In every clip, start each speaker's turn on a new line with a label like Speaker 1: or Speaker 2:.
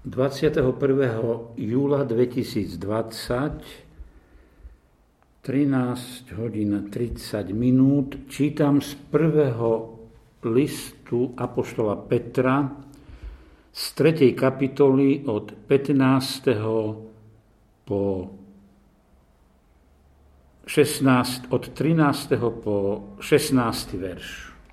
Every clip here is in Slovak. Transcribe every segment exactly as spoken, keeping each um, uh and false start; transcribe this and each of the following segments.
Speaker 1: dvadsiateho prvého júla dvetisícdvadsať, trinásť hodín tridsať minút, čítam z prvého listu apoštola Petra z tretej kapitoly od pätnásteho po šestnásteho, od trinásteho po šestnásty verš.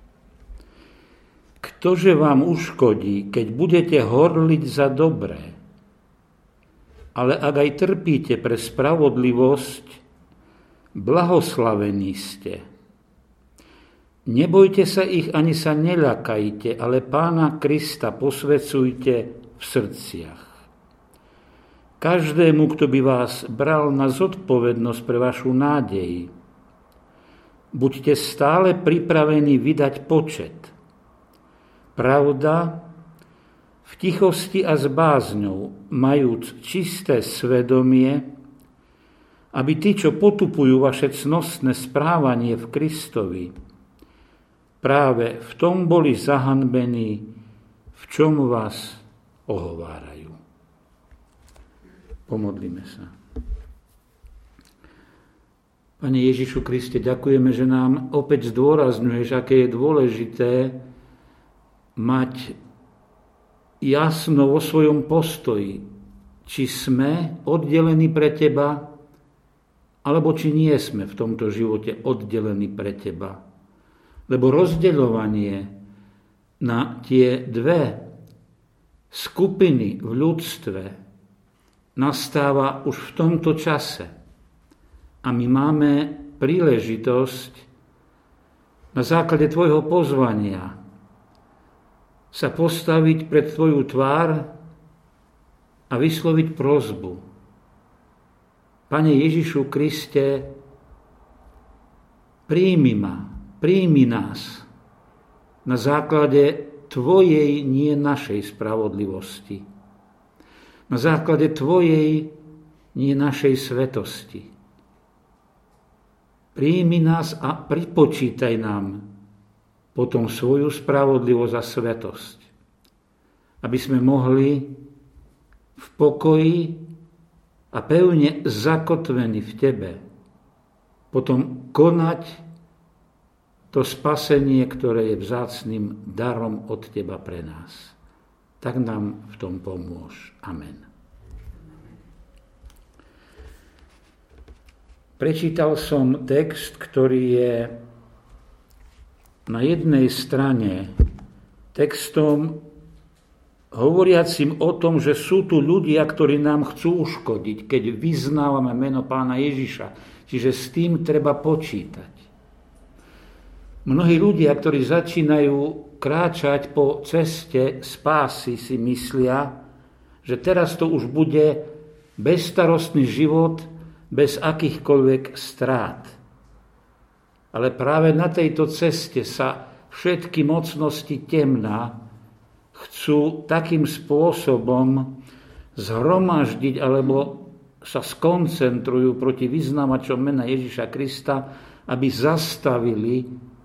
Speaker 1: Ktože vám uškodí, keď budete horliť za dobré, ale ak aj trpíte pre spravodlivosť, blahoslavení ste. Nebojte sa ich ani sa neľakajte, ale Pána Krista posvedzujte v srdciach. Každému, kto by vás bral na zodpovednosť pre vašu nádej, buďte stále pripravení vydať počet. Pravda, v tichosti a s bázňou, majúc čisté svedomie, aby tí, čo potupujú vaše cnostné správanie v Kristovi, práve v tom boli zahanbení, v čom vás ohovárajú. Pomodlíme sa. Pane Ježišu Kriste, ďakujeme, že nám opäť zdôrazňuješ, aké je dôležité mať jasno vo svojom postoji, či sme oddelení pre Teba, alebo či nie sme v tomto živote oddelení pre Teba. Lebo rozdeľovanie na tie dve skupiny v ľudstve nastáva už v tomto čase. A my máme príležitosť na základe Tvojho pozvania sa postaviť pred Tvoju tvár a vysloviť prosbu. Pane Ježišu Kriste, príjmi ma, príjmi nás na základe Tvojej, nie našej spravodlivosti. Na základe Tvojej, nie našej svetosti. Príjmi nás a pripočítaj nám potom svoju spravodlivosť a svetosť, aby sme mohli v pokoji a pevne zakotvení v Tebe potom konať to spasenie, ktoré je vzácnym darom od Teba pre nás. Tak nám v tom pomôž. Amen. Prečítal som text, ktorý je na jednej strane textom hovoriacim o tom, že sú tu ľudia, ktorí nám chcú uškodiť, keď vyznávame meno Pána Ježiša. Čiže s tým treba počítať. Mnohí ľudia, ktorí začínajú kráčať po ceste spásy, si myslia, že teraz to už bude bezstarostný život bez akýchkoľvek strát. Ale práve na tejto ceste sa všetky mocnosti temna chcú takým spôsobom zhromaždiť alebo sa skoncentrujú proti vyznavačom mena Ježiša Krista, aby zastavili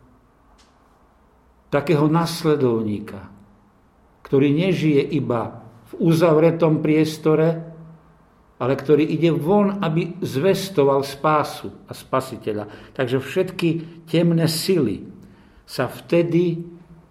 Speaker 1: takého nasledovníka, ktorý nežije iba v uzavretom priestore, ale ktorý ide von, aby zvestoval spásu a spasiteľa. Takže všetky temné sily sa vtedy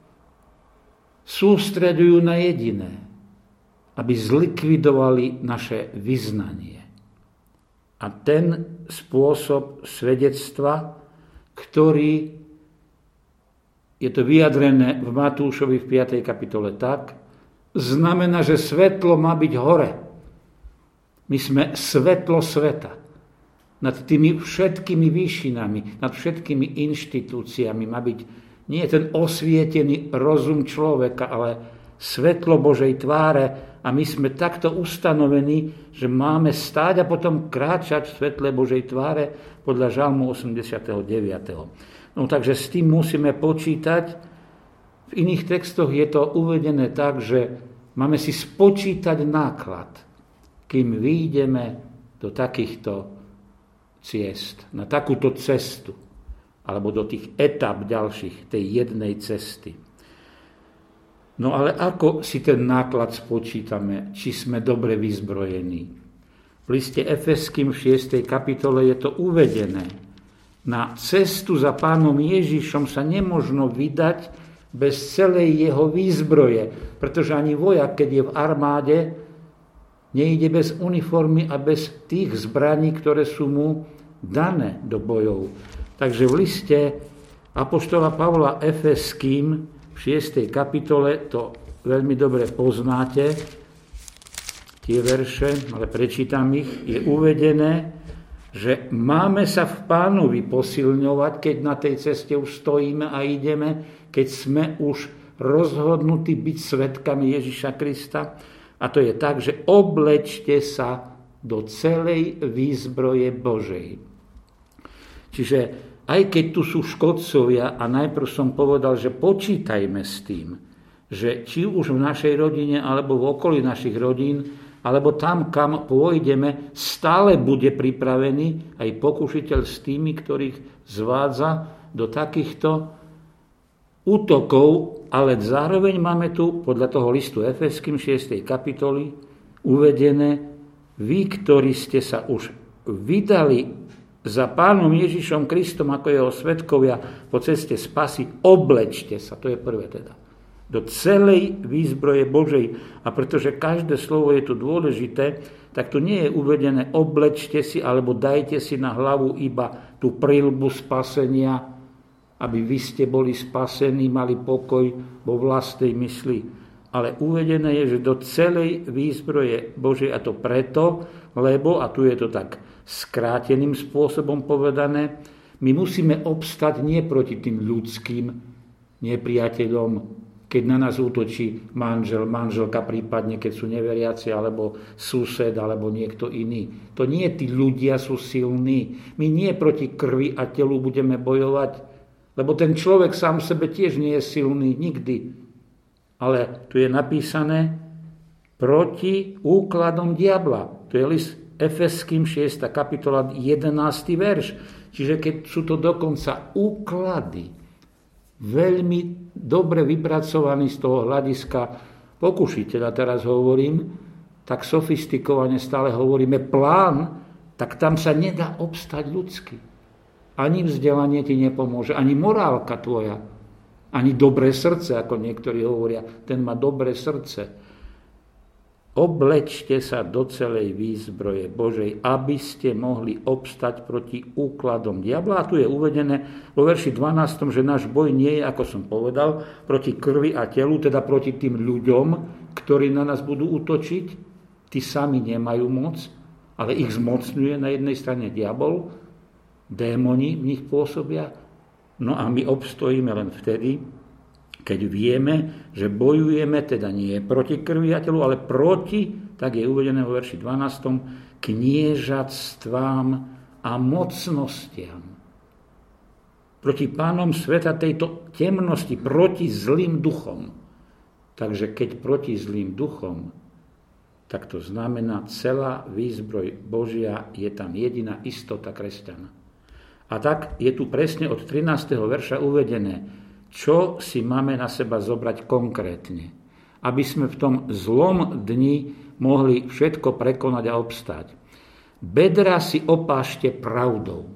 Speaker 1: sústreďujú na jediné, aby zlikvidovali naše vyznanie. A ten spôsob svedectva, ktorý je to vyjadrené v Matúšovi v piatej kapitole tak, znamená, že svetlo má byť hore. My sme svetlo sveta. Nad tými všetkými výšinami, nad všetkými inštitúciami má byť nie ten osvietený rozum človeka, ale svetlo Božej tváre. A my sme takto ustanovení, že máme stáť a potom kráčať v svetle Božej tváre podľa Žalmu osemdesiatdeväť. No takže s tým musíme počítať. V iných textoch je to uvedené tak, že máme si spočítať náklad, kým vyjdeme do takýchto ciest, na takúto cestu, alebo do tých etap ďalších tej jednej cesty. No ale ako si ten náklad spočítame, či sme dobre vyzbrojení? V liste Efeským v šiestej kapitole je to uvedené. Na cestu za Pánom Ježišom sa nemožno vydať bez celej jeho výzbroje, pretože ani vojak, keď je v armáde, nejde bez uniformy a bez tých zbraní, ktoré sú mu dané do bojov. Takže v liste apoštola Pavla Efeským v šiestej kapitole, to veľmi dobre poznáte, tie verše, ale prečítam ich, je uvedené, že máme sa v Pánovi posilňovať, keď na tej ceste už stojíme a ideme, keď sme už rozhodnutí byť svedkami Ježiša Krista. A to je tak, že oblečte sa do celej výzbroje Božej. Čiže aj keď tu sú škodcovia, a najprv som povedal, že počítajme s tým, že či už v našej rodine, alebo v okolí našich rodín, alebo tam, kam pôjdeme, stále bude pripravený aj pokušiteľ s tými, ktorých zvádza do takýchto útokov, ale zároveň máme tu, podľa toho listu Efeským šiestej kapitoly, uvedené, vy, ktorí ste sa už vydali za Pánom Ježišom Kristom ako jeho svedkovia po ceste spasy, oblečte sa, to je prvé teda, do celej výzbroje Božej. A pretože každé slovo je tu dôležité, tak tu nie je uvedené oblečte si, alebo dajte si na hlavu iba tú prilbu spasenia, aby vy ste boli spasení, mali pokoj vo vlastnej mysli. Ale uvedené je, že do celej výzbroje Božej, a to preto, lebo, a tu je to tak skráteným spôsobom povedané, my musíme obstať nie proti tým ľudským nepriateľom, keď na nás útočí manžel, manželka, prípadne keď sú neveriaci, alebo sused, alebo niekto iný. To nie tí ľudia sú silní. My nie proti krvi a telu budeme bojovať, lebo ten človek sám sebe tiež nie je silný nikdy. Ale tu je napísané proti úkladom diabla. To je list Efeským šiesta kapitola jedenásty verš. Čiže keď sú to dokonca úklady, veľmi dobre vypracovaný z toho hľadiska pokušiteľa, teraz hovorím, tak sofistikovane stále hovoríme plán, tak tam sa nedá obstať ľudsky. Ani vzdelanie ti nepomôže, ani morálka tvoja, ani dobré srdce, ako niektorí hovoria, ten má dobré srdce. Oblečte sa do celej výzbroje Božej, aby ste mohli obstať proti úkladom diabla. A tu je uvedené vo verši dvanástom, že náš boj nie je, ako som povedal, proti krvi a telu, teda proti tým ľuďom, ktorí na nás budú útočiť. Tí sami nemajú moc, ale ich zmocňuje na jednej strane diabol, démoni v nich pôsobia. No a my obstojíme len vtedy, keď vieme, že bojujeme teda nie proti krvi a telu, ale proti, tak je uvedené vo verši dvanástom, kniežatstvám a mocnostiam. Proti pánom sveta tejto temnosti, proti zlým duchom. Takže keď proti zlým duchom, tak to znamená celá výzbroj Božia, je tam jediná istota kresťana. A tak je tu presne od trinásteho verša uvedené, čo si máme na seba zobrať konkrétne, aby sme v tom zlom dni mohli všetko prekonať a obstáť. Bedra si opášte pravdou.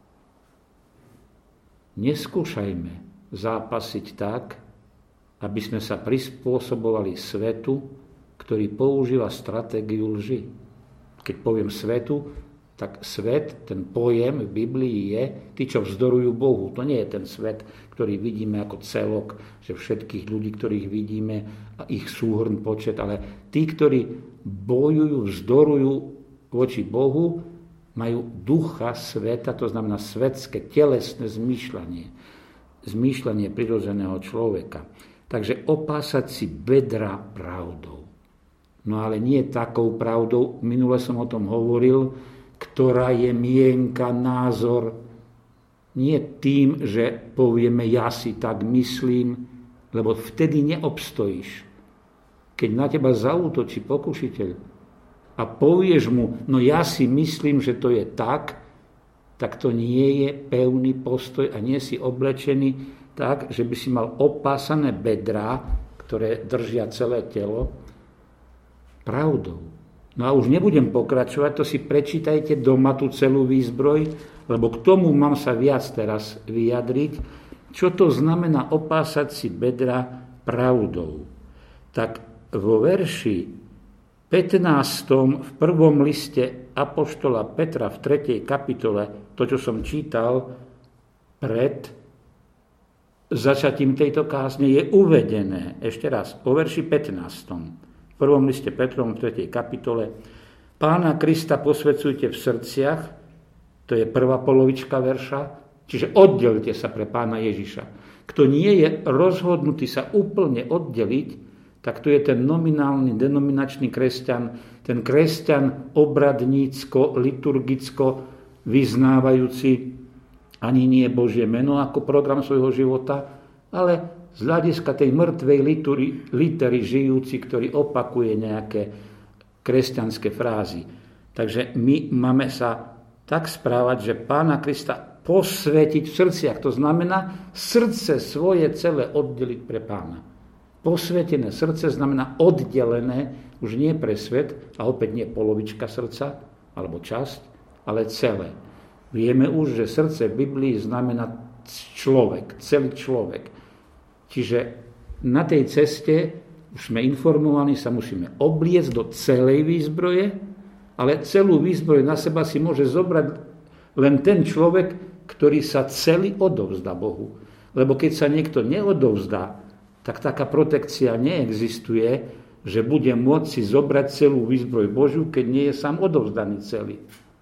Speaker 1: Neskúšajme zápasiť tak, aby sme sa prispôsobovali svetu, ktorý používa stratégiu lži. Keď poviem svetu, tak svet, ten pojem v Biblii je, tí, čo vzdorujú Bohu. To nie je ten svet, ktorý vidíme ako celok, že všetkých ľudí, ktorých vidíme, a ich súhrn počet, ale tí, ktorí bojujú, vzdorujú voči Bohu, majú ducha sveta, to znamená svetské, telesné zmýšľanie. Zmýšľanie prirodzeného človeka. Takže opásať si bedra pravdou. No ale nie takou pravdou, minule som o tom hovoril, ktorá je mienka, názor, nie tým, že povieme ja si tak myslím, lebo vtedy neobstojíš. Keď na teba zaútočí pokušiteľ a povieš mu, no ja si myslím, že to je tak, tak to nie je pevný postoj a nie si oblečený tak, že by si mal opásané bedrá, ktoré držia celé telo, pravdou. No a už nebudem pokračovať, to si prečítajte doma tú celú výzbroj, lebo k tomu mám sa viac teraz vyjadriť, čo to znamená opásať si bedra pravdou. Tak vo verši pätnástom v prvom liste apoštola Petra v tretej kapitole, to, čo som čítal pred začatím tejto kázne, je uvedené, ešte raz, o verši pätnástom v prvom liste Petrovom v tretej kapitole: Pána Krista posvedzujte v srdciach, to je prvá polovička verša, čiže oddelte sa pre Pána Ježiša. Kto nie je rozhodnutý sa úplne oddeliť, tak to je ten nominálny, denominačný kresťan, ten kresťan obradnícko, liturgicko vyznávajúci ani nie Božie meno ako program svojho života, ale z hľadiska tej mŕtvej litery žijúci, ktorý opakuje nejaké kresťanské frázy. Takže my máme sa tak správať, že Pána Krista posvätiť v srdciach. To znamená srdce svoje celé oddeliť pre Pána. Posvätené srdce znamená oddelené, už nie pre svet, a opäť nie polovička srdca, alebo časť, ale celé. Vieme už, že srdce v Biblii znamená človek, celý človek. Čiže na tej ceste, už sme informovaní, sa musíme obliecť do celej výzbroje, ale celú výzbroj na seba si môže zobrať len ten človek, ktorý sa celý odovzdá Bohu. Lebo keď sa niekto neodovzdá, tak taká protekcia neexistuje, že bude môcť si zobrať celú výzbroj Božiu, keď nie je sám odovzdaný celý.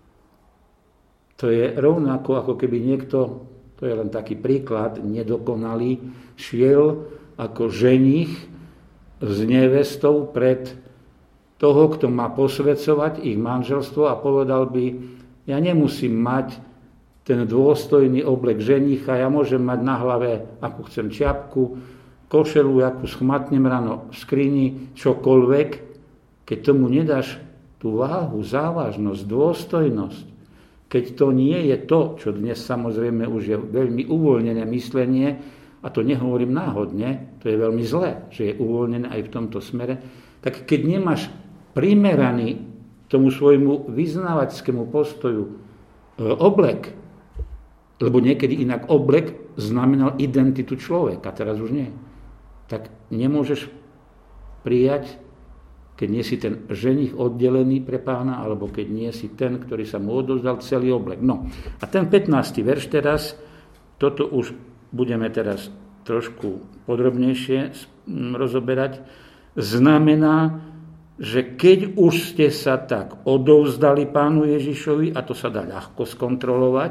Speaker 1: To je rovnako, ako keby niekto, to je len taký príklad, nedokonalý, šiel ako ženích s nevestou pred toho, kto má posväcovať ich manželstvo, a povedal by: ja nemusím mať ten dôstojný oblek ženicha, ja môžem mať na hlave, akú chcem čiapku, košelu, akú schmatnem ráno v skrini, čokoľvek. Keď tomu nedáš tú váhu, závažnosť, dôstojnosť, keď to nie je to, čo dnes samozrejme už je veľmi uvoľnené myslenie, a to nehovorím náhodne, to je veľmi zlé, že je uvoľnené aj v tomto smere, tak keď nemáš primeraný tomu svojmu vyznávackému postoju oblek, lebo niekedy inak oblek znamenal identitu človeka, teraz už nie, tak nemôžeš prijať, keď nie si ten ženich oddelený pre Pána, alebo keď nie si ten, ktorý sa mu odovzdal celý oblek. No a ten pätnásty verš teraz, toto už budeme teraz trošku podrobnejšie rozoberať, znamená, že keď už ste sa tak odovzdali Pánu Ježišovi, a to sa dá ľahko skontrolovať,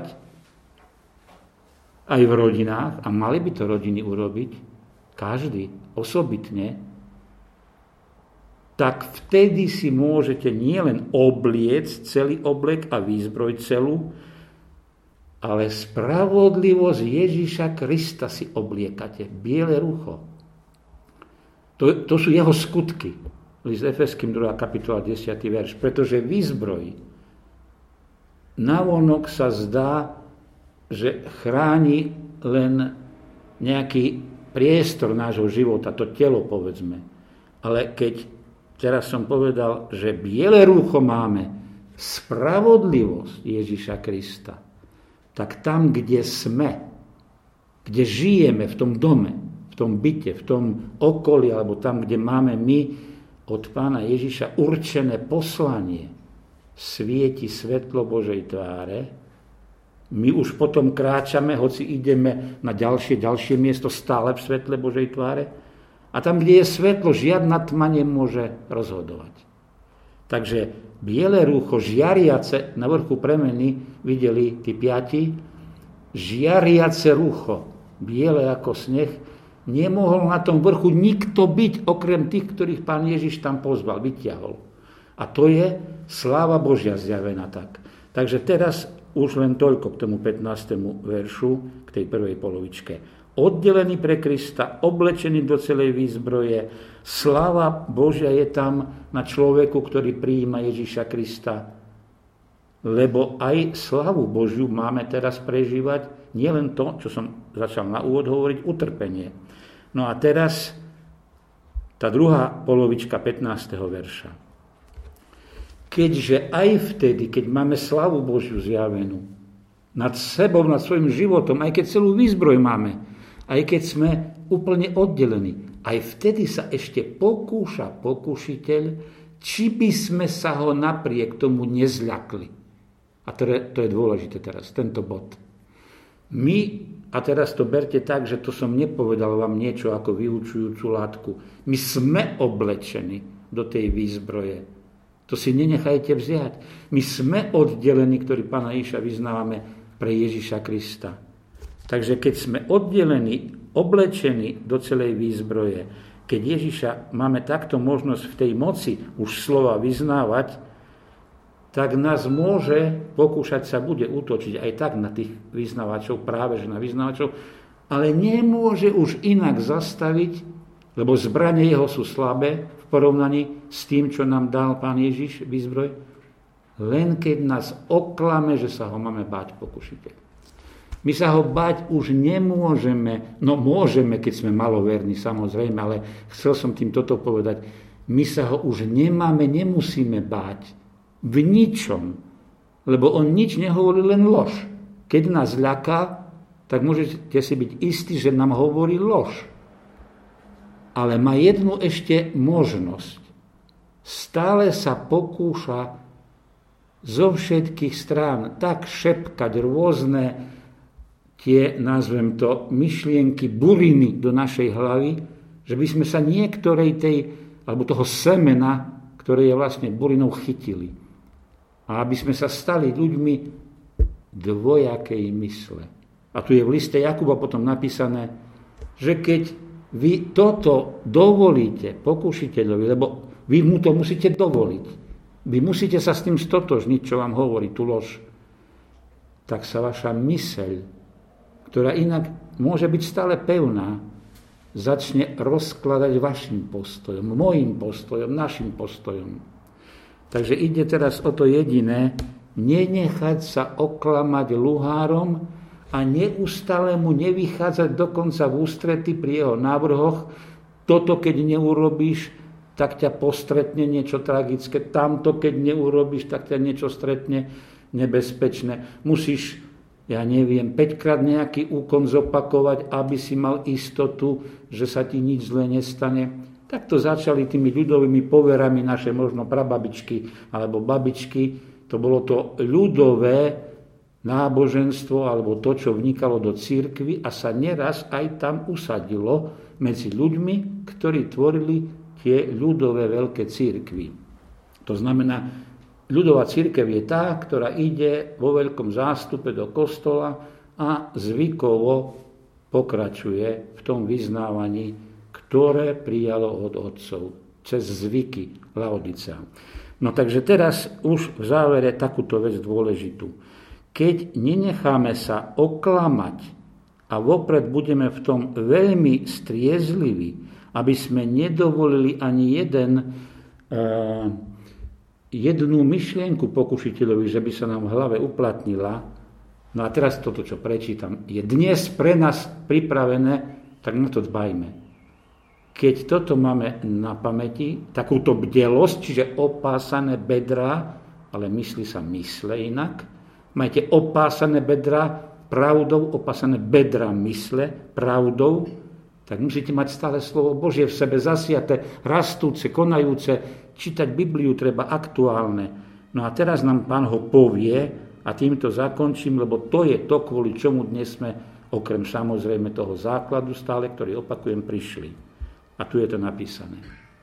Speaker 1: aj v rodinách, a mali by to rodiny urobiť, každý osobitne, tak vtedy si môžete nielen obliecť celý oblek a výzbroj celú, ale spravodlivosť Ježiša Krista si obliekate, biele rucho. To, to sú jeho skutky. List Efeským druhá kapitola desiaty verš. Pretože výzbroj navonok sa zdá, že chráni len nejaký priestor nášho života, to telo, povedzme. Ale keď teraz som povedal, že biele rúcho máme, spravodlivosť Ježiša Krista, tak tam, kde sme, kde žijeme, v tom dome, v tom byte, v tom okolí, alebo tam, kde máme my od Pána Ježiša určené poslanie, svieti svetlo Božej tváre, my už potom kráčame, hoci ideme na ďalšie, ďalšie miesto, stále v svetle Božej tváre, a tam, kde je svetlo, žiadna tma nemôže rozhodovať. Takže biele rúcho, žiariace, na vrchu premeny videli tí piati, žiariace rúcho, biele ako sneh, nemohol na tom vrchu nikto byť, okrem tých, ktorých Pán Ježiš tam pozval, vyťahol. A to je sláva Božia zjavená tak. Takže teraz už len toľko k tomu pätnástemu veršu, k tej prvej polovičke. Oddelený pre Krista, oblečený do celej výzbroje, sláva Božia je tam na človeku, ktorý prijíma Ježiša Krista. Lebo aj slávu Božiu máme teraz prežívať, nielen to, čo som začal na úvod hovoriť, utrpenie. No a teraz tá druhá polovička pätnásteho verša. Keďže aj vtedy, keď máme slavu Božiu zjavenú nad sebou, nad svojim životom, aj keď celú výzbroj máme, aj keď sme úplne oddelení, aj vtedy sa ešte pokúša pokušiteľ, či by sme sa ho napriek tomu nezľakli. A to je, to je dôležité teraz, tento bod. My, a teraz to berte tak, že to som nepovedal vám niečo ako vyučujúcu látku, my sme oblečení do tej výzbroje. To si nenechajte vziať. My sme oddelení, ktorí Pána Ježiša vyznávame pre Ježiša Krista. Takže keď sme oddelení, oblečení do celej výzbroje, keď Ježiša máme takto možnosť v tej moci už slova vyznávať, tak nás môže pokúšať sa, bude útočiť aj tak na tých vyznávačov, práve že na vyznávačov, ale nemôže už inak zastaviť, lebo zbrane jeho sú slabé v porovnaní s tým, čo nám dal Pán Ježiš výzbroj, len keď nás oklame, že sa ho máme báť pokušiteľ. My sa ho báť už nemôžeme, no môžeme, keď sme maloverní, samozrejme, ale chcel som tým toto povedať, my sa ho už nemáme, nemusíme báť v ničom, lebo on nič nehovorí, len lož. Keď nás ľaká, tak môžete si byť istí, že nám hovorí lož. Ale má jednu ešte možnosť. Stále sa pokúša zo všetkých strán tak šepkať rôzne tie, nazvem to, myšlienky, buriny do našej hlavy, že by sme sa niektorej tej, alebo toho semena, ktoré je vlastne burinou, chytili. A aby sme sa stali ľuďmi dvojakej mysle. A tu je v liste Jakuba potom napísané, že keď vy toto dovolíte pokušiteľovi, lebo vy mu to musíte dovoliť, vy musíte sa s tým stotožniť, čo vám hovorí tú lož, tak sa vaša myseľ, ktorá inak môže byť stále pevná, začne rozkladať vašim postojom, môjim postojom, našim postojom. Takže ide teraz o to jediné, nenechať sa oklamať luhárom a neustále mu nevychádzať dokonca v ústrety pri jeho návrhoch. Toto, keď neurobíš, tak ťa postretne niečo tragické. Tamto, keď neurobíš, tak ťa niečo stretne nebezpečné. Musíš, ja neviem, päťkrát nejaký úkon zopakovať, aby si mal istotu, že sa ti nič zlé nestane. Takto začali tými ľudovými poverami naše možno prababičky alebo babičky. To bolo to ľudové náboženstvo alebo to, čo vnikalo do cirkvi a sa neraz aj tam usadilo medzi ľuďmi, ktorí tvorili tie ľudové veľké cirkvi. To znamená, ľudová cirkev je tá, ktorá ide vo veľkom zástupe do kostola a zvykovo pokračuje v tom vyznávaní, ktoré prijalo od otcov cez zvyky Laodicea. No takže teraz už v závere takúto vec dôležitú. Keď nenecháme sa oklamať a vopred budeme v tom veľmi striezliví, aby sme nedovolili ani jeden, uh, jednu myšlienku pokušiteľovi, že by sa nám v hlave uplatnila. No a teraz toto, čo prečítam, je dnes pre nás pripravené, tak na to dbajme. Keď toto máme na pamäti, takúto bdelosť, čiže opásané bedrá, ale myslí sa mysle inak, majte opásané bedrá pravdou, opásané bedrá mysle pravdou, tak musíte mať stále slovo Božie v sebe zasiate, rastúce, konajúce, čítať Bibliu treba aktuálne. No a teraz nám Pán ho povie a týmto zakončím, lebo to je to, kvôli čomu dnes sme, okrem samozrejme toho základu stále, ktorý opakujem, prišli. A tu je to napísané.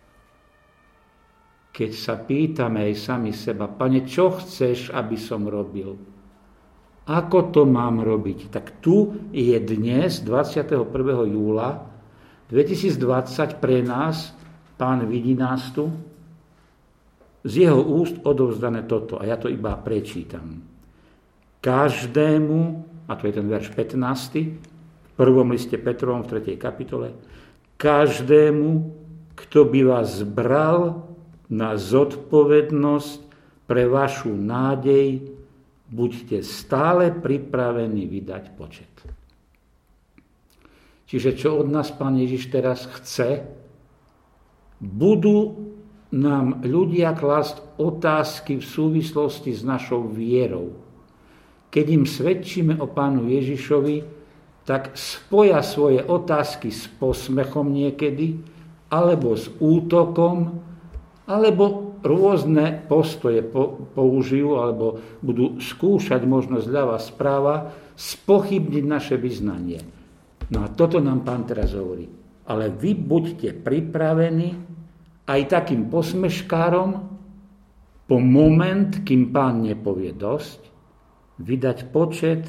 Speaker 1: Keď sa pýtame aj sami seba, Pane, čo chceš, aby som robil? Ako to mám robiť? Tak tu je dnes, dvadsiateho prvého júla dvetisícdvadsať pre nás, Pán vidí nás tu, z jeho úst odovzdané toto. A ja to iba prečítam. Každému, a to je ten verš pätnásty, v prvom liste Petrovom v tretej kapitole, každému, kto by vás bral na zodpovednosť pre vašu nádej, buďte stále pripravení vydať počet. Čiže čo od nás Pán Ježiš teraz chce? budú nám ľudia klásť otázky v súvislosti s našou vierou. Keď im svedčíme o Pánu Ježišovi, tak spoja svoje otázky s posmechom niekedy, alebo s útokom, alebo rôzne postoje použijú, alebo budú skúšať možno zľava správa, spochybniť naše vyznanie. No a toto nám Pán teraz hovorí. Ale vy buďte pripravení aj takým posmeškárom po moment, kým Pán nepovie dosť, vydať počet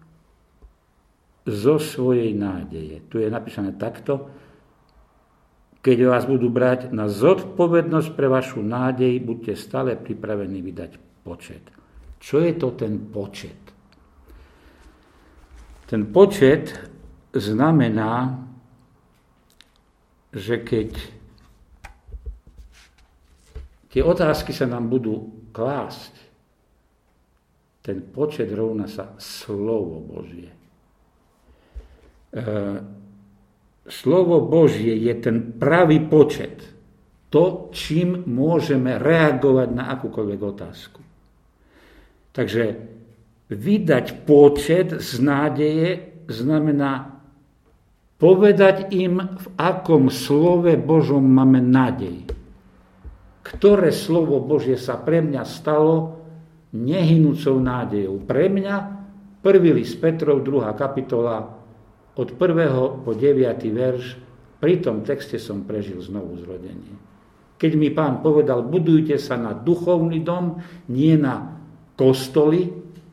Speaker 1: zo svojej nádeje. Tu je napísané takto: keď vás budú brať na zodpovednosť pre vašu nádej, buďte stále pripravení vydať počet. Čo je to ten počet? Ten počet znamená, že keď tie otázky sa nám budú klásť, ten počet rovná sa slovo Božie. E, slovo Božie je ten pravý počet. To, čím môžeme reagovať na akúkoľvek otázku. Takže vydať počet z nádeje znamená povedať im, v akom slove Božom máme nádej. Ktoré slovo Božie sa pre mňa stalo nehynúcou nádejou. Pre mňa prvý list Petrov, druhá kapitola, od prvého po deviaty verš, pri tom texte som prežil znovu zrodenie. Keď mi Pán povedal, budujte sa na duchovný dom, nie na kostoly,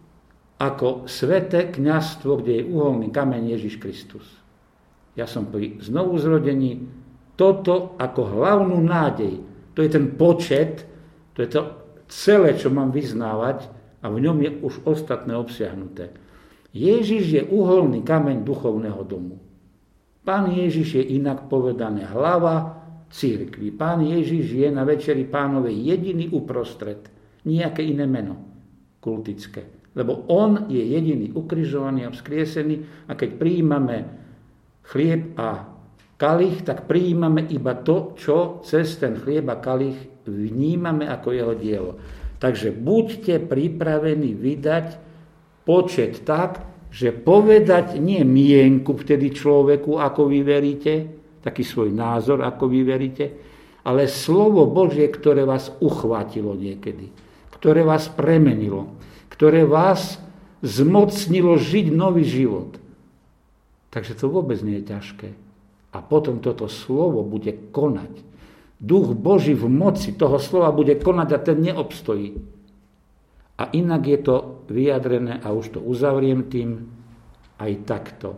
Speaker 1: ako sväté kňazstvo, kde je uholný kameň Ježiš Kristus. Ja som pri znovu zrodení toto ako hlavnú nádej. To je ten počet, to je to celé, čo mám vyznávať, a v ňom je už ostatné obsiahnuté. Ježiš je uholný kameň duchovného domu. Pán Ježiš je inak povedané hlava cirkvi. Pán Ježiš je na večeri Pánovej jediný uprostred. Nejaké iné meno kultické. Lebo on je jediný ukrižovaný a vzkriesený, a keď prijímame chlieb a kalich, tak prijímame iba to, čo cez ten chlieb a kalich vnímame ako jeho dielo. Takže buďte pripravení vydať počet tak, že povedať nie mienku vtedy človeku, ako vy veríte, taký svoj názor, ako vy veríte, ale slovo Božie, ktoré vás uchvátilo niekedy, ktoré vás premenilo, ktoré vás zmocnilo žiť nový život. Takže to vôbec nie je ťažké. A potom toto slovo bude konať. Duch Boží v moci toho slova bude konať a ten neobstojí. A inak je to vyjadrené, a už to uzavriem tým, aj takto.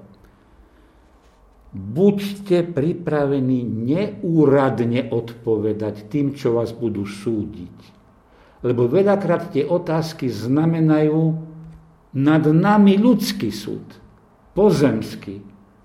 Speaker 1: Buďte pripravení neúradne odpovedať tým, čo vás budú súdiť. Lebo veľakrát tie otázky znamenajú nad nami ľudský súd, pozemský.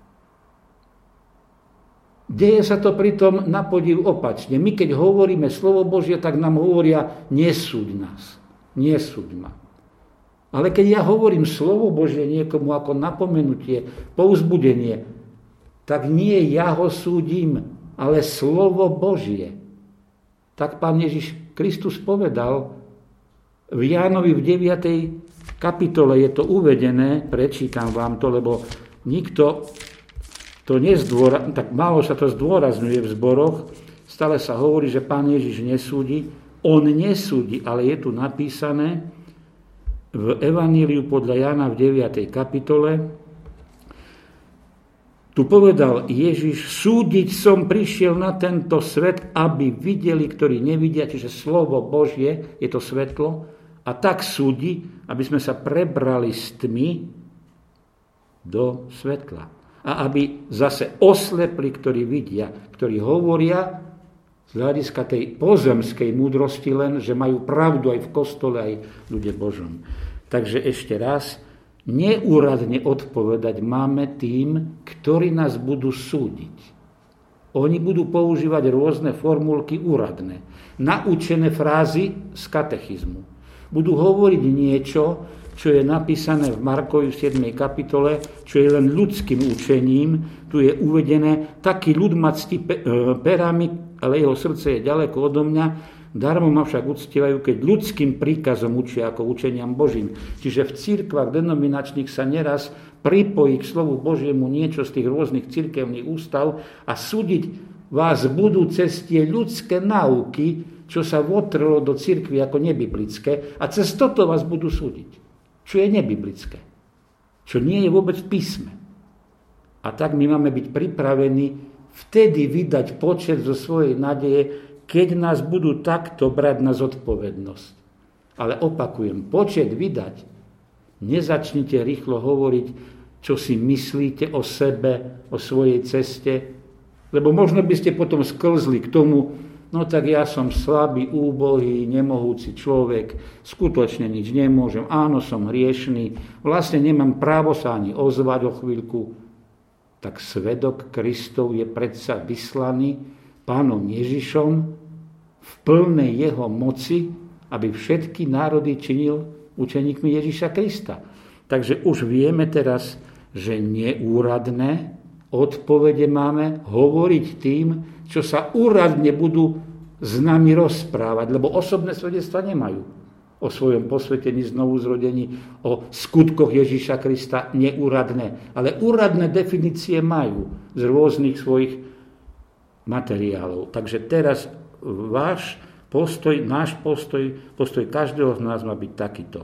Speaker 1: Deje sa to pritom na podiv opačne. My keď hovoríme slovo Božie, tak nám hovoria, nesúď nás, nesúď ma. Ale keď ja hovorím slovo Božie niekomu ako napomenutie, povzbudenie, tak nie ja ho súdim, ale slovo Božie. Tak Pán Ježiš Kristus povedal v Jánovi v deviatej kapitole, je to uvedené, prečítam vám to, lebo nikto to nezdôra, tak málo sa to zdôrazňuje v zboroch, stále sa hovorí, že Pán Ježiš nesúdi. On nesúdi, ale je tu napísané v Evaníliu podľa Jána v deviatej kapitole. Tu povedal Ježiš, súdiť som prišiel na tento svet, aby videli, ktorí nevidia, čiže slovo Božie je to svetlo, a tak súdi, aby sme sa prebrali z tmy do svetla. A aby zase oslepli, ktorí vidia, ktorí hovoria z hľadiska tej pozemskej múdrosti len, že majú pravdu aj v kostole, aj v ľude Božom. Takže ešte raz, neúradne odpovedať máme tým, ktorí nás budú súdiť. Oni budú používať rôzne formulky úradné, naučené frázy z katechizmu. Budú hovoriť niečo, čo je napísané v Markovi v siedmej kapitole, čo je len ľudským učením. Tu je uvedené, taký ľud ma cti perami, ale jeho srdce je ďaleko odo mňa, darmo ma však uctievajú, keď ľudským príkazom učia ako učeniam Božím. Čiže v cirkvách denominačných sa neraz pripojí k slovu Božiemu niečo z tých rôznych cirkevných ústav a súdiť vás budú cez tie ľudské náuky, čo sa votrlo do cirkvi ako nebiblické, a cez toto vás budú súdiť, čo je nebiblické, čo nie je vôbec v písme. A tak my máme byť pripravení vtedy vydať počet zo svojej nádeje, keď nás budú takto brať na zodpovednosť. Ale opakujem, počet vydať, nezačnite rýchlo hovoriť, čo si myslíte o sebe, o svojej ceste, lebo možno by ste potom sklzli k tomu, no tak ja som slabý, úbohý, nemohúci človek, skutočne nič nemôžem, áno, som hriešný, vlastne nemám právo sa ani ozvať o chvíľku. Tak svedok Kristov je predsa vyslaný Pánom Ježišom v plnej jeho moci, aby všetky národy činil učeníkmi Ježiša Krista. Takže už vieme teraz, že neúradné odpovede máme hovoriť tým, čo sa úradne budú s nami rozprávať, lebo osobné svedectva nemajú o svojom posvetení, znovuzrodení, o skutkoch Ježiša Krista neúradné. Ale úradné definície majú z rôznych svojich materiálov. Takže teraz váš postoj, náš postoj, postoj každého z nás má byť takýto.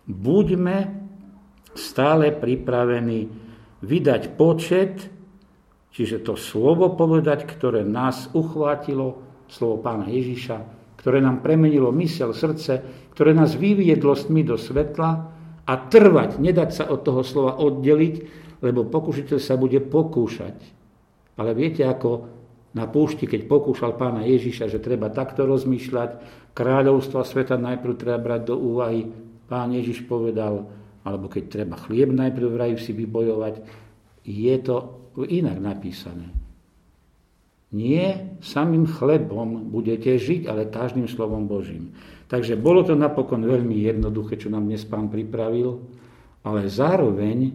Speaker 1: Buďme stále pripravení vydať počet, čiže to slovo povedať, ktoré nás uchvátilo, slovo Pána Ježiša, ktoré nám premenilo myseľ, srdce, ktoré nás vyviedlo s tmy do svetla, a trvať, nedať sa od toho slova oddeliť, lebo pokušiteľ sa bude pokúšať. Ale viete, ako na púšti, keď pokúšal Pána Ježiša, že treba takto rozmýšľať, kráľovstva sveta najprv treba brať do úvahy, Pán Ježiš povedal, alebo keď treba chlieb najprv v raji si vybojovať, je to inak napísané. Nie samým chlebom budete žiť, ale každým slovom Božím. Takže bolo to napokon veľmi jednoduché, čo nám dnes Pán pripravil, ale zároveň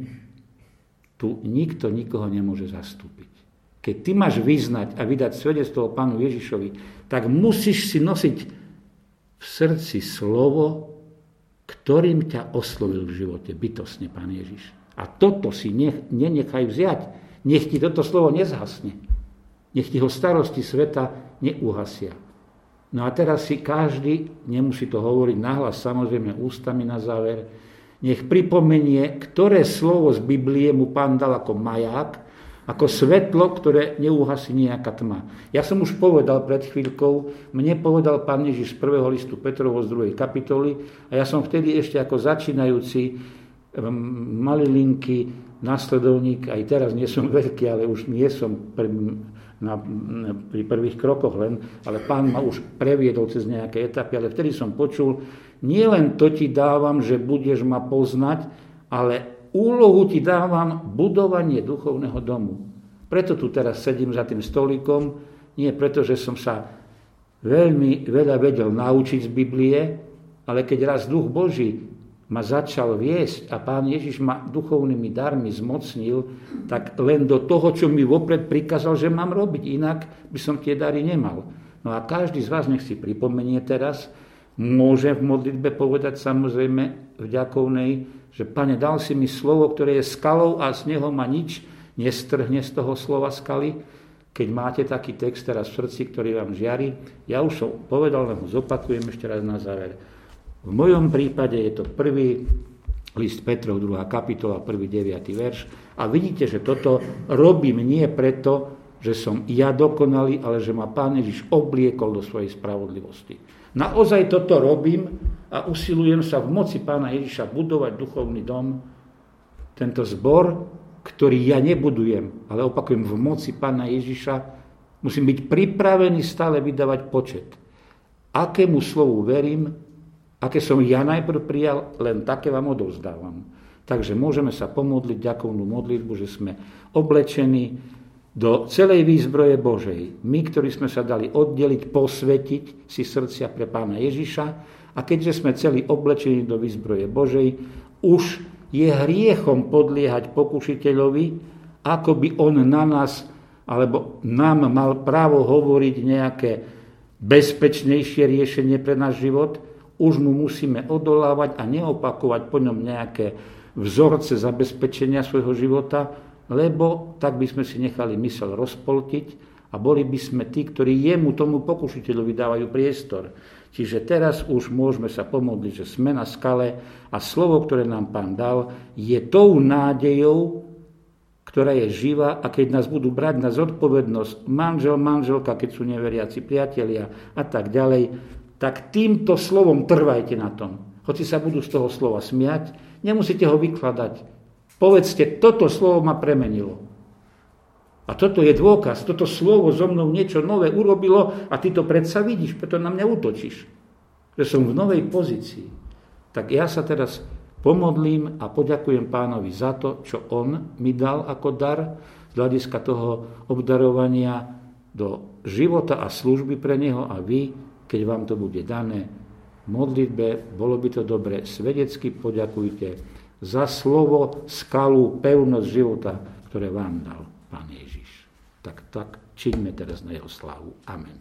Speaker 1: tu nikto nikoho nemôže zastúpiť. Keď ty máš vyznať a vydať svedectvo o Pánu Ježišovi, tak musíš si nosiť v srdci slovo, ktorým ťa oslovil v živote bytostne Pán Ježiš. A toto si nech, nenechaj vziať. Nech ti toto slovo nezhasne. Nech ti ho starosti sveta neuhasia. No a teraz si každý, nemusí to hovoriť nahlas, samozrejme ústami na záver, nech pripomenie, ktoré slovo z Biblie mu Pán dal ako maják, ako svetlo, ktoré neuhasí nejaká tma. Ja som už povedal pred chvíľkou, mne povedal Pán Ježiš z prvého listu Petrovo z druhej kapitoly, a ja som vtedy ešte ako začínajúci malilinky nasledovník, aj teraz nie som veľký, ale už nie som pri, na, pri prvých krokoch len, ale Pán ma už previedol cez nejaké etapy, ale vtedy som počul, nie len to ti dávam, že budeš ma poznať, ale úlohu ti dávam budovanie duchovného domu. Preto tu teraz sedím za tým stolíkom, nie preto, že som sa veľmi veľa vedel naučiť z Biblie, ale keď raz Duch Boží ma začal viesť a Pán Ježiš ma duchovnými darmi zmocnil, tak len do toho, čo mi vopred prikázal, že mám robiť, inak by som tie dary nemal. No a každý z vás nech si pripomenie teraz, môže v modlitbe povedať samozrejme vďakovnej, že Pane, dal si mi slovo, ktoré je skalou a z neho ma nič nestrhne z toho slova skaly. Keď máte taký text teraz v srdci, ktorý vám žiari, ja už som povedal, len ho zopakujem ešte raz na záver. V mojom prípade je to prvý list Petrov, druhá kapitola, prvý deviaty verš. A vidíte, že toto robím nie preto, že som ja dokonalý, ale že ma Pán Ježiš obliekol do svojej spravodlivosti. Naozaj toto robím a usilujem sa v moci Pána Ježiša budovať duchovný dom, tento zbor, ktorý ja nebudujem, ale opakujem, v moci Pána Ježiša musím byť pripravený stále vydávať počet. Akému slovu verím, aké som ja najprv prijal, len také vám odovzdávam. Takže môžeme sa pomodliť ďakovnú modlitbu, že sme oblečení do celej výzbroje Božej. My, ktorí sme sa dali oddeliť, posvetiť si srdcia pre Pána Ježiša, a keďže sme celí oblečení do výzbroje Božej, už je hriechom podliehať pokušiteľovi, ako by on na nás alebo nám mal právo hovoriť nejaké bezpečnejšie riešenie pre náš život, už mu musíme odolávať a neopakovať po ňom nejaké vzorce zabezpečenia svojho života, lebo tak by sme si nechali myseľ rozpoltiť a boli by sme tí, ktorí jemu, tomu pokušiteľovi dávajú priestor. Čiže teraz už môžeme sa pomodliť, že sme na skale a slovo, ktoré nám Pán dal, je tou nádejou, ktorá je živá, a keď nás budú brať na zodpovednosť manžel, manželka, keď sú neveriaci priatelia a tak ďalej, tak týmto slovom trvajte na tom. Hoci sa budú z toho slova smiať, nemusíte ho vykladať. Povedzte, toto slovo ma premenilo. A toto je dôkaz, toto slovo so mnou niečo nové urobilo a ty to predsa vidíš, preto na mňa útočíš. Že som v novej pozícii. Tak ja sa teraz pomodlím a poďakujem Pánovi za to, čo on mi dal ako dar z hľadiska toho obdarovania do života a služby pre neho, a vy, keď vám to bude dané v modlitbe, bolo by to dobre, svedecky poďakujte za slovo, skalu, pevnosť života, ktoré vám dal Pán Ježiš. Tak, tak čiňme teraz na jeho slávu. Amen.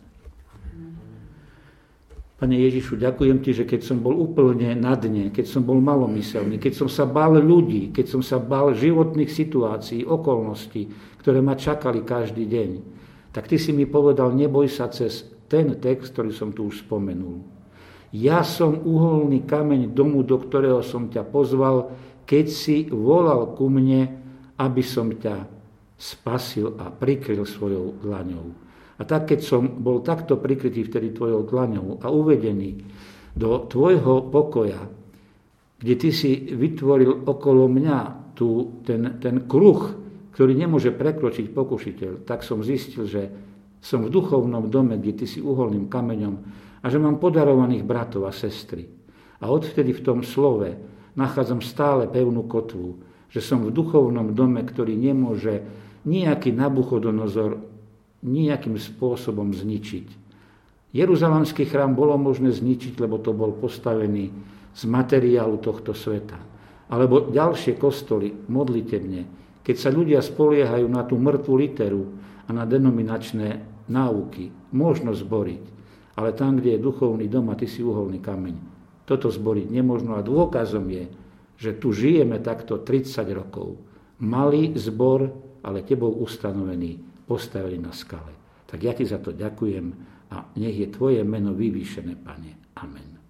Speaker 1: Pane Ježišu, ďakujem ti, že keď som bol úplne na dne, keď som bol malomyselný, keď som sa bál ľudí, keď som sa bál životných situácií, okolností, ktoré ma čakali každý deň, tak ty si mi povedal, neboj sa cez ten text, ktorý som tu už spomenul. Ja som uholný kameň domu, do ktorého som ťa pozval, keď si volal ku mne, aby som ťa spasil a prikryl svojou dlaňou. A tak, keď som bol takto prikrytý vtedy tvojou dlaňou a uvedený do tvojho pokoja, kde ty si vytvoril okolo mňa tu ten, ten kruh, ktorý nemôže prekročiť pokušiteľ, tak som zistil, že som v duchovnom dome, kde ty si uholným kameňom a že mám podarovaných bratov a sestry. A odvtedy v tom slove nachádzam stále pevnú kotvu, že som v duchovnom dome, ktorý nemôže nejaký Nabuchodonozor nejakým spôsobom zničiť. Jeruzalemský chrám bolo možné zničiť, lebo to bol postavený z materiálu tohto sveta. Alebo ďalšie kostoly, modlitebne, keď sa ľudia spoliehajú na tú mŕtvu literu a na denominačné náuky, možno zboriť. Ale tam, kde je duchovný dom a ty si uholný kameň, toto zboriť nemožno. A dôkazom je, že tu žijeme takto tridsať rokov. Malý zbor, ale tebou ustanovený, postavili na skale. Tak ja ti za to ďakujem a nech je tvoje meno vyvýšené, Pane. Amen.